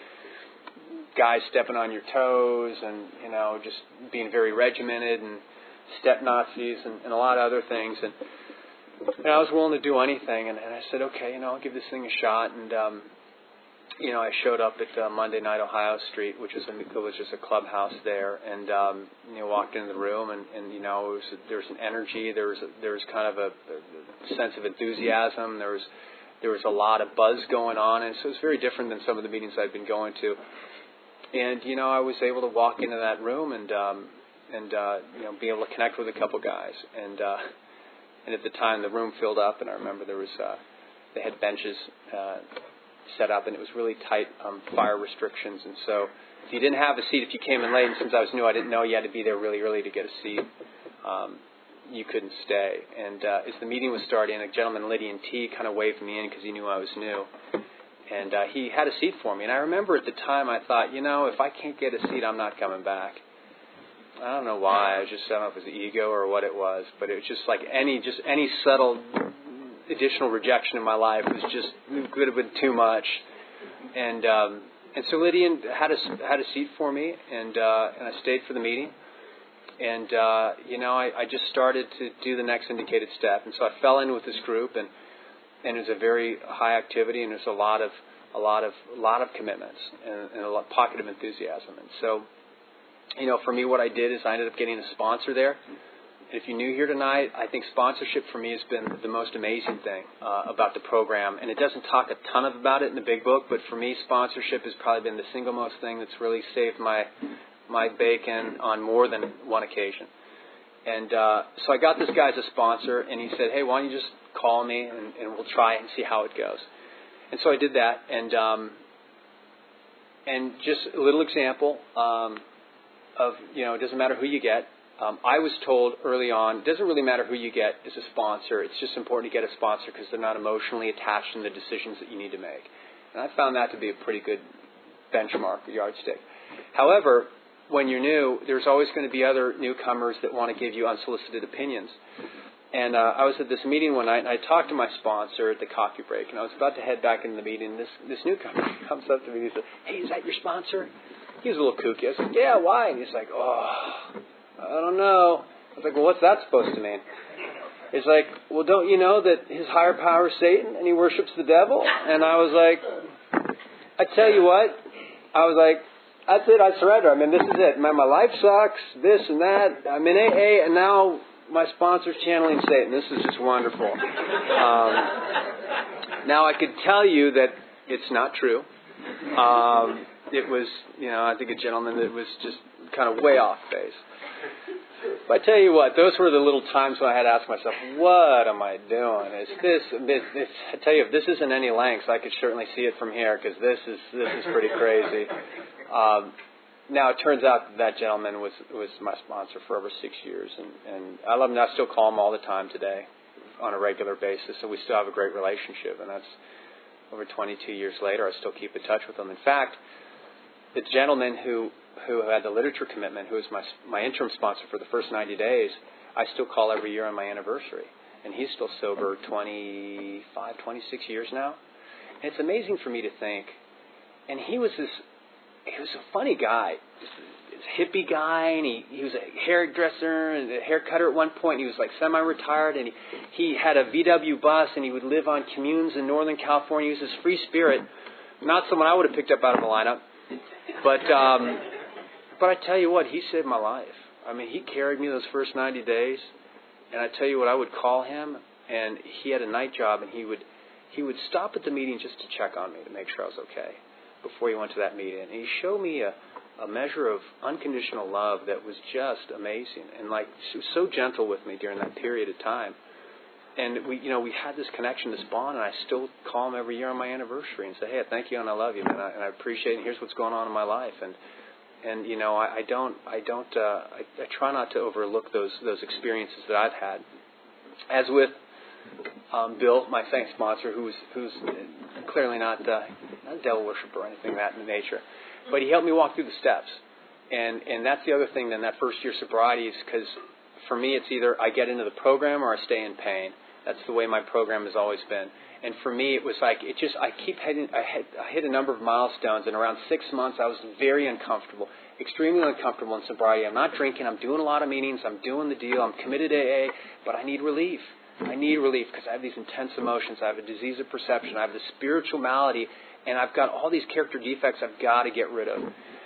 guys stepping on your toes and, you know, just being very regimented and step Nazis and, and a lot of other things. And And I was willing to do anything, and, and I said, okay, you know, I'll give this thing a shot. And, um, you know, I showed up at uh, Monday Night Ohio Street, which was, a, it was just a clubhouse there, and, um, you know, walked into the room, and, and you know, it was, there was an energy, there was, a, there was kind of a, a sense of enthusiasm, there was, there was a lot of buzz going on, and so it was very different than some of the meetings I'd been going to. And, you know, I was able to walk into that room and, um, and uh, you know, be able to connect with a couple guys, and, uh, And at the time, the room filled up, and I remember there was, uh, they had benches uh, set up, and it was really tight um, fire restrictions. And so if you didn't have a seat, if you came in late, and since I was new, I didn't know you had to be there really early to get a seat, um, you couldn't stay. And uh, as the meeting was starting, a gentleman, Lydian T., kind of waved me in because he knew I was new. And uh, he had a seat for me. And I remember at the time, I thought, you know, if I can't get a seat, I'm not coming back. I don't know why. I just I don't know if it was ego or what it was, but it was just like any just any subtle additional rejection in my life was just could have been too much. And um, and so Lydian had a had a seat for me, and uh, and I stayed for the meeting. and uh, you know, I, I just started to do the next indicated step, and so I fell in with this group, and and it was a very high activity, and there's a lot of a lot of a lot of commitments and, and a lot, pocket of enthusiasm, and so, you know, for me, what I did is I ended up getting a sponsor there. If you're new here tonight, I think sponsorship for me has been the most amazing thing uh, about the program. And it doesn't talk a ton of about it in the big book, but for me, sponsorship has probably been the single most thing that's really saved my my bacon on more than one occasion. And uh, so I got this guy as a sponsor, and he said, hey, why don't you just call me, and, and we'll try it and see how it goes. And so I did that, and um, and just a little example um, of, you know, it doesn't matter who you get. Um, I was told early on, it doesn't really matter who you get as a sponsor. It's just important to get a sponsor because they're not emotionally attached in the decisions that you need to make. And I found that to be a pretty good benchmark, yardstick. However, when you're new, there's always going to be other newcomers that want to give you unsolicited opinions. And uh, I was at this meeting one night, and I talked to my sponsor at the coffee break, and I was about to head back into the meeting, and this, this newcomer comes up to me and he said, hey, is that your sponsor? He was a little kooky. I said, yeah, why? And he's like, oh... I don't know. I was like, well, what's that supposed to mean? He's like, well, don't you know that his higher power is Satan and he worships the devil? And I was like, I tell you what, I was like, that's it, I surrender. I mean, this is it. My, my life sucks, this and that. I'm in A A, and now my sponsor's channeling Satan. This is just wonderful. Um, now, I could tell you that it's not true. Um, it was, you know, I think a gentleman that was just kind of way off base. But I tell you what, those were the little times when I had to ask myself, what am I doing? Is this, this, this I tell you, if this isn't any lengths, I could certainly see it from here, because this is this is pretty crazy. Um, now, it turns out that, that gentleman was, was my sponsor for over six years, and, and I love him. I still call him all the time today on a regular basis, and we still have a great relationship, and that's over twenty-two years later. I still keep in touch with him. In fact, the gentleman who who had the literature commitment, who was my my interim sponsor for the first ninety days, I still call every year on my anniversary. And he's still sober twenty-five, twenty-six years now. And it's amazing for me to think. And he was this, he was a funny guy, this, this hippie guy, and he, he was a hairdresser and a hair cutter at one point. He was like semi-retired, and he, he had a V W bus, and he would live on communes in Northern California. He was this free spirit, not someone I would have picked up out of the lineup. But um, but I tell you what, he saved my life. I mean, he carried me those first ninety days, and I tell you what, I would call him, and he had a night job, and he would he would stop at the meeting just to check on me to make sure I was okay before he went to that meeting. And he showed me a, a measure of unconditional love that was just amazing, and like he was so gentle with me during that period of time. And we, you know, we had this connection, this bond, and I still call him every year on my anniversary and say, "Hey, thank you, and I love you, man, and I, and I appreciate it. And here's what's going on in my life." And and you know, I, I don't, I don't, uh, I, I try not to overlook those those experiences that I've had. As with um, Bill, my thank sponsor, who's who's clearly not, uh, not a devil worshiper or anything of that in nature, but he helped me walk through the steps. And and that's the other thing. Then that first year sobriety is because for me, it's either I get into the program or I stay in pain. That's the way my program has always been. And for me, it was like, it just, I keep hitting, I hit, I hit a number of milestones, and around six months, I was very uncomfortable, extremely uncomfortable in sobriety. I'm not drinking, I'm doing a lot of meetings, I'm doing the deal, I'm committed to A A, but I need relief. I need relief because I have these intense emotions. I have a disease of perception. I have this spiritual malady, and I've got all these character defects I've got to get rid of.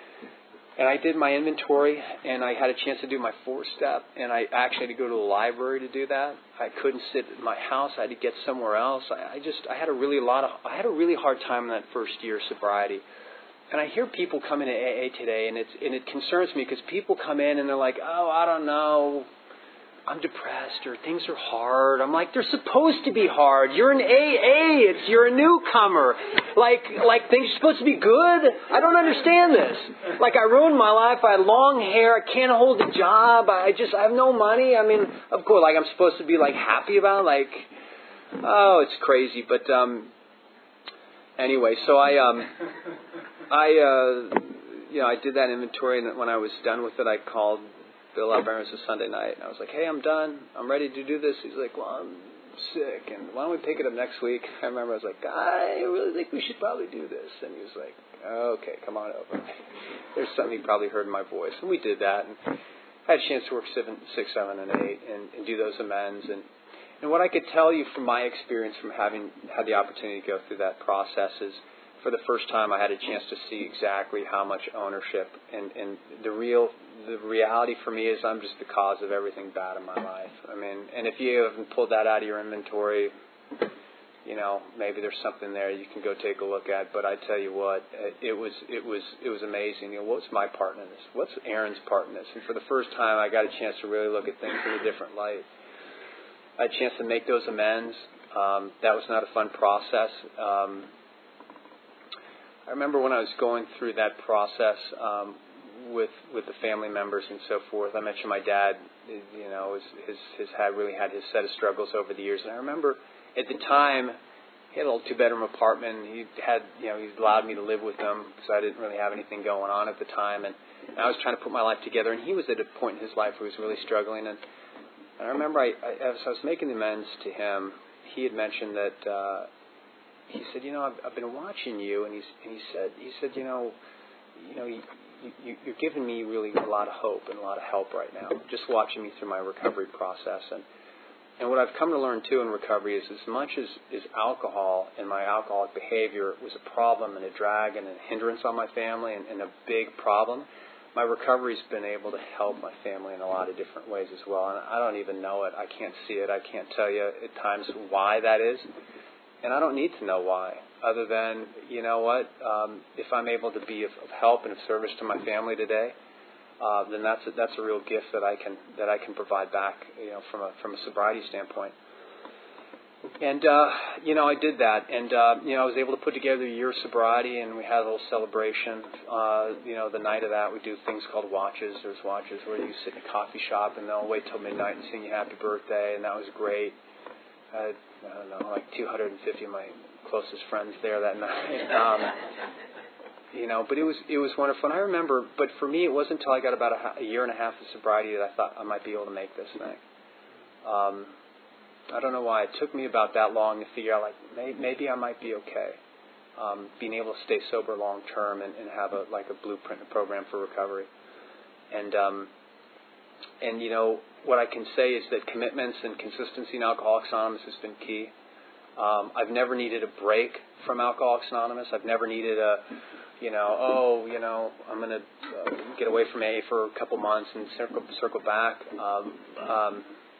And I did my inventory, and I had a chance to do my four-step, and I actually had to go to the library to do that. I couldn't sit in my house. I had to get somewhere else. I, I just, I had a really lot of, I had a really hard time in that first year of sobriety. And I hear people come into A A today, and it's, and it concerns me because people come in and they're like, oh, I don't know, I'm depressed, or things are hard. I'm like, they're supposed to be hard. You're in A A. It's, you're a newcomer. Like, like things are supposed to be good. I don't understand this. Like, I ruined my life. I had long hair. I can't hold a job. I just, I have no money. I mean, of course, like, I'm supposed to be, like, happy about it. Like, oh, it's crazy. But, um, anyway, so I, um, I, uh, you know, I did that inventory, and when I was done with it, I called Bill up. It was a Sunday night, and I was like, hey, I'm done. I'm ready to do this. He's like, well, I'm sick, and why don't we pick it up next week? I remember I was like, I really think we should probably do this. And he was like, okay, come on over. There's something he probably heard in my voice. And we did that. And, I had a chance to work seven, six, seven, and eight, and, and do those amends. And, and what I could tell you from my experience from having had the opportunity to go through that process is, for the first time, I had a chance to see exactly how much ownership and, and the real, the reality for me is I'm just the cause of everything bad in my life. I mean, and if you haven't pulled that out of your inventory, you know, maybe there's something there you can go take a look at. But I tell you what, it was it was it was amazing. You know, what's my part in this? What's Aaron's part in this? And for the first time, I got a chance to really look at things in a different light. I had a chance to make those amends. Um, that was not a fun process. Um, I remember when I was going through that process um, with with the family members and so forth. I mentioned my dad. You know, his his, his had really had his set of struggles over the years, and I remember. At the time, he had a little two-bedroom apartment. He had, you know, he allowed me to live with him because I didn't really have anything going on at the time. And, and I was trying to put my life together. And he was at a point in his life where he was really struggling. And, and I remember I, I, as I was making the amends to him, he had mentioned that uh, he said, you know, I've, I've been watching you, and he's and he said, he said, you know, you know, you, you, you're giving me really a lot of hope and a lot of help right now, just watching me through my recovery process. And And what I've come to learn, too, in recovery is as much as, as alcohol and my alcoholic behavior was a problem and a drag and a hindrance on my family and, and a big problem, my recovery's been able to help my family in a lot of different ways as well. And I don't even know it. I can't see it. I can't tell you at times why that is. And I don't need to know why, other than, you know what, um, if I'm able to be of, of help and of service to my family today, Uh, then that's a, that's a real gift that I can that I can provide back, you know, from a from a sobriety standpoint. And uh, you know, I did that, and uh, you know, I was able to put together a year of sobriety, and we had a little celebration. Uh, you know, the night of that, we do things called watches. There's watches where you sit in a coffee shop, and they'll wait till midnight and sing you happy birthday, and that was great. I had, I don't know, like two hundred fifty of my closest friends there that night. Um, You know, but it was it was wonderful. And I remember, but for me, it wasn't until I got about a, a year and a half of sobriety that I thought I might be able to make this thing. Um, I don't know why. It took me about that long to figure out, like, may, maybe I might be okay. Um, being able to stay sober long term and, and have a like a blueprint, a program for recovery. And, um, and you know, what I can say is that commitments and consistency in Alcoholics Anonymous has been key. Um, I've never needed a break from Alcoholics Anonymous. I've never needed a... You know, oh, you know, I'm going to uh, get away from A A for a couple months and circle circle back. Um, um,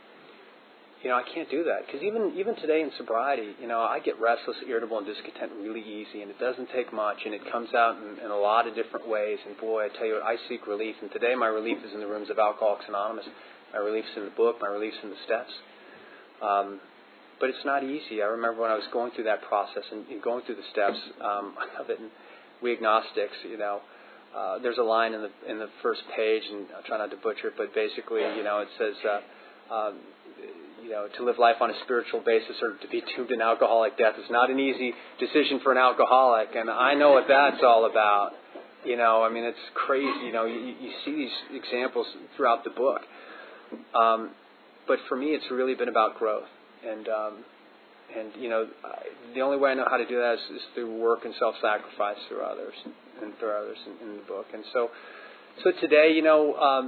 you know, I can't do that because even even today in sobriety, you know, I get restless, irritable, and discontent really easy, and it doesn't take much, and it comes out in, in a lot of different ways. And boy, I tell you what, I seek relief, and today my relief is in the rooms of Alcoholics Anonymous. My relief's in the book. My relief's in the steps. Um, but it's not easy. I remember when I was going through that process and, and going through the steps um, of it. And, We agnostics, you know, uh, there's a line in the in the first page, and I'll try not to butcher it, but basically, you know, it says, uh, um, you know, to live life on a spiritual basis or to be doomed in alcoholic death is not an easy decision for an alcoholic, and I know what that's all about. You know, I mean, it's crazy. You know, you, you see these examples throughout the book, um, but for me, it's really been about growth, and um, And, you know, the only way I know how to do that is, is through work and self-sacrifice through others and through others in, in the book. And so so today, you know, um,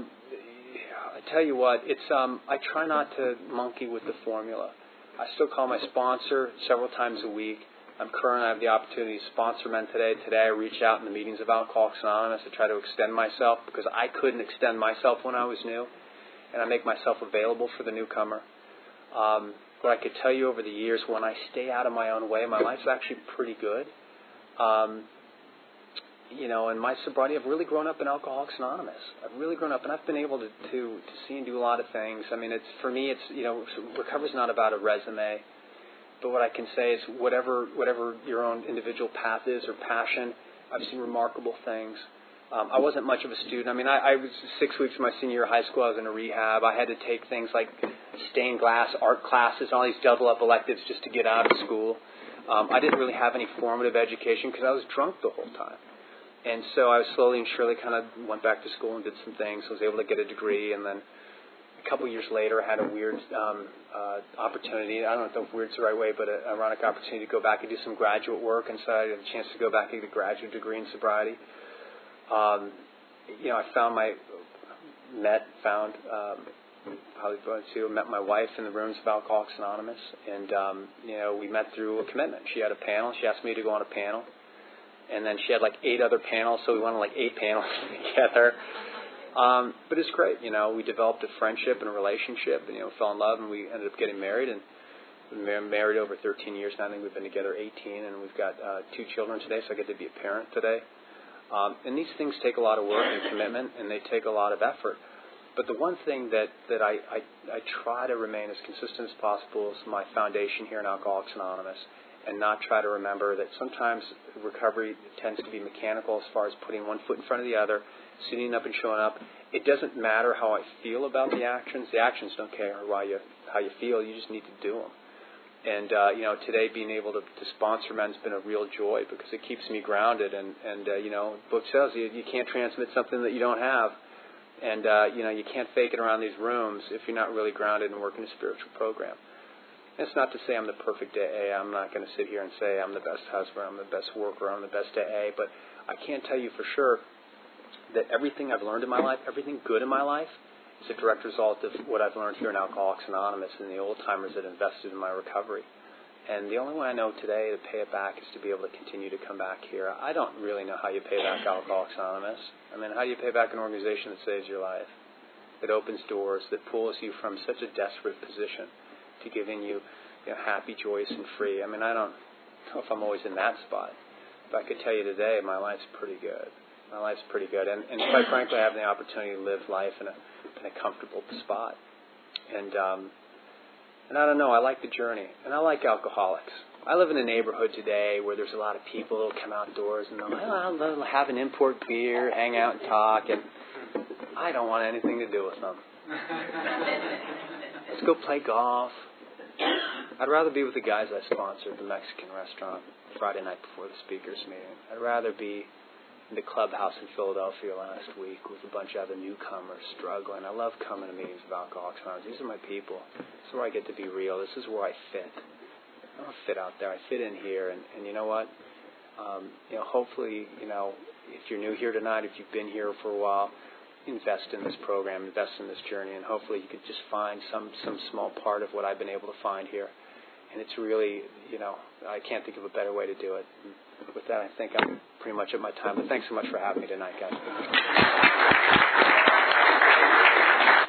I tell you what, it's um, I try not to monkey with the formula. I still call my sponsor several times a week. I'm current. I have the opportunity to sponsor men today. Today I reach out in the meetings of Alcoholics Anonymous to try to extend myself because I couldn't extend myself when I was new. And I make myself available for the newcomer. Um What I could tell you over the years, when I stay out of my own way, my life's actually pretty good. Um, you know, in my sobriety, I've really grown up in Alcoholics Anonymous. I've really grown up, and I've been able to, to, to see and do a lot of things. I mean, it's for me, it's, you know, recovery's not about a resume. But what I can say is whatever whatever your own individual path is or passion, I've seen remarkable things. Um, I wasn't much of a student. I mean, I, I was six weeks of my senior year of high school. I was in a rehab. I had to take things like stained glass art classes, all these double-up electives just to get out of school. Um, I didn't really have any formative education because I was drunk the whole time. And so I was slowly and surely kind of went back to school and did some things. I was able to get a degree, and then a couple years later, I had a weird um, uh, opportunity. I don't know if weird's the right way, but an ironic opportunity to go back and do some graduate work. And so I had a chance to go back and get a graduate degree in sobriety. Um, you know, I found my met, found, um, probably going to, met my wife in the rooms of Alcoholics Anonymous. And, um, you know, we met through a commitment. She had a panel. She asked me to go on a panel. And then she had like eight other panels, so we went on like eight panels together. Um, but it's great, you know. We developed a friendship and a relationship, and, you know, fell in love, and we ended up getting married. And we've been married over thirteen years now. I think we've been together eighteen, and we've got uh, two children today, so I get to be a parent today. Um, and these things take a lot of work and commitment, and they take a lot of effort. But the one thing that, that I, I, I try to remain as consistent as possible is my foundation here in Alcoholics Anonymous, and not try to remember that sometimes recovery tends to be mechanical as far as putting one foot in front of the other, sitting up and showing up. It doesn't matter how I feel about the actions. The actions don't care how you, how you feel. You just need to do them. And, uh, you know, today being able to, to sponsor men has been a real joy because it keeps me grounded. And, and uh, you know, the book says you, you can't transmit something that you don't have. And, uh, you know, you can't fake it around these rooms if you're not really grounded and working a spiritual program. It's not to say I'm the perfect A A. I'm not going to sit here and say I'm the best husband, I'm the best worker, I'm the best A A. But I can tell you for sure that everything I've learned in my life, everything good in my life, is a direct result of what I've learned here in Alcoholics Anonymous and the old-timers that invested in my recovery. And the only way I know today to pay it back is to be able to continue to come back here. I don't really know how you pay back Alcoholics Anonymous. I mean, how do you pay back an organization that saves your life, that opens doors, that pulls you from such a desperate position to giving you, you know, happy, joyous, and free? I mean, I don't know if I'm always in that spot. But I could tell you today, my life's pretty good. My life's pretty good. And, and quite frankly, I have the opportunity to live life in a, in a comfortable spot. And, um, and I don't know, I like the journey. And I like alcoholics. I live in a neighborhood today where there's a lot of people who come outdoors and they'll, well, they'll have an import beer, hang out and talk. And I don't want anything to do with them. Let's go play golf. I'd rather be with the guys I sponsored at the Mexican restaurant Friday night before the speakers meeting. I'd rather be in the clubhouse in Philadelphia last week with a bunch of other newcomers struggling. I love coming to meetings of Alcoholics Anonymous. These are my people. This is where I get to be real. This is where I fit. I don't fit out there. I fit in here. And, and you know what? Um, you know, hopefully, you know, if you're new here tonight, if you've been here for a while, invest in this program, invest in this journey, and hopefully you could just find some, some small part of what I've been able to find here. And it's really, you know, I can't think of a better way to do it. And with that, I think I'm pretty much at my time. But thanks so much for having me tonight, guys.